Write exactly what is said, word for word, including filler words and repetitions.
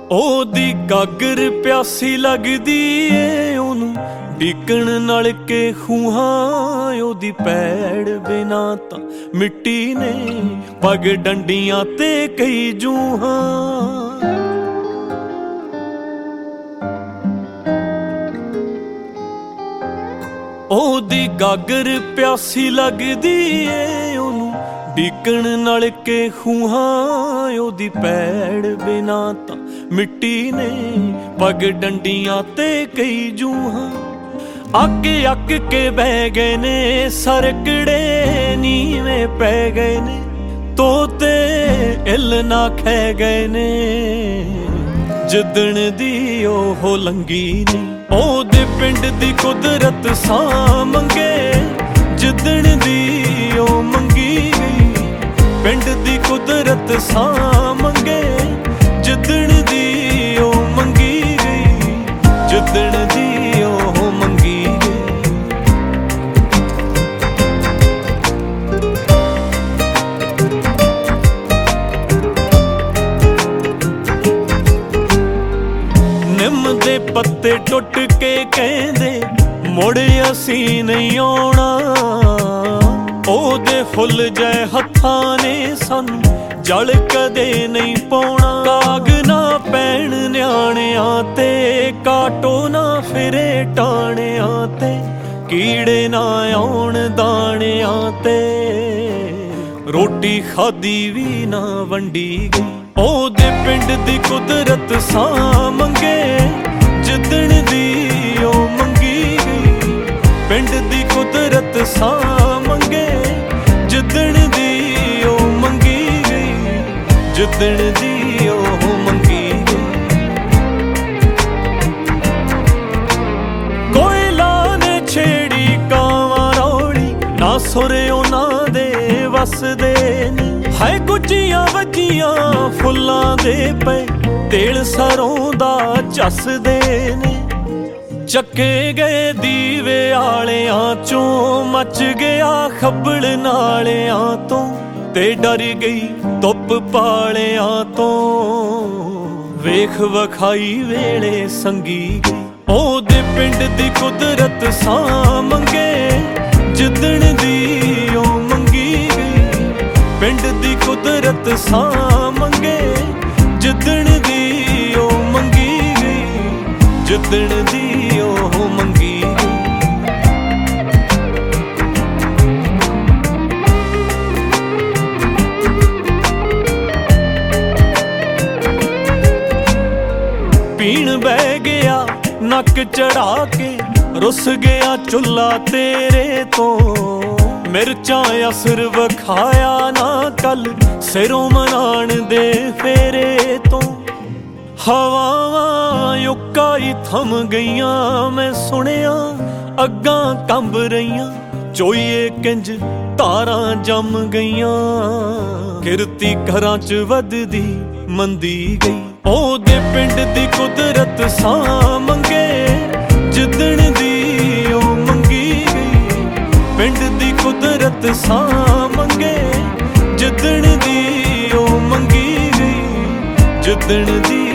ओदी गागर प्यासी लगदी ए ओनू डिकण नाल के खूहां। ओदी पैड़ बिना तां मिट्टी ने पग डंडियां ते कई जूहां। ओदी गागर प्यासी लगदी ए ओनू डिकण नाल के खूहां। ओदी पैड़ बिना तां मिट्टी ने पग डंडियां ते कई जूहां। अक अक के बह गए ने सरकड़े नीवें पै गए ने। तोते इल ना खै गए ने जिदण दी ओह लंगी नी। ओदे पिंड दी कुदरत सां मंगे जिदण दी ओ मंगी गई। पिंड दी कुदरत सां मंगे जिदण दी ओ मंगी गई। जिदण दी ओ मंगी गई। निम दे पत्ते टुट के कहंदे मुड़ असी नहीं आउणा। ओदे फुल जै हत्थां ने सानू जल कदे नहीं पाउणा। काग ना पैण न्याणियां ते काटो ना फिरे टाणियां ते। कीड़े ना आउण दाणियां ते रोटी खादी भी ना वंडी गई। ओदे पिंड दी कुदरत सां मंगे जिदण दी ओ मंगी गई। पिंड दी कुदरत सां मंगे जिदण दी ओ मंगी गई। जिदण दी ओ मंगी गई। कोयला ने छेड़ी कावां रौली ना सुरे उन्हां दे वसदे ने। हाय गुज्जियां वजियां फुल्लां दे पे तेल सरों दा चसदे ने। चक्के गए दीवे आलियां चों मच गया खब्बड़ नालियां तो। ते डर गई धुप पालियां तो वेख वखाई वेले संगी गई। ओदे पिंड दी कुदरत सां मंगे जिदण दी ओ मंगी गई। पिंड दी कुदरत सां मंगे जिदण दी ओ मंगी गई। जिदण दी ओ मंगी गई। पीण बह गया नक चढ़ा के रुस गया चुल्ला तेरे तो। मिर्चां असर वखाया ना कल सिरों मनाण दे फेरे तो। हवावां युक्काई थम गईयां मैं सुनिया अग्गां कंब रहीयां। चोईए किंज तारां जम गईयां किरती घरां च वधदी मंदी गई। ओदे पिंड दी कुदरत सां मंगे जिदण दी ओ मंगी गई। पिंड दी कुदरत सां मंगे जिदण दी ओ मंगी गई। जिदण दी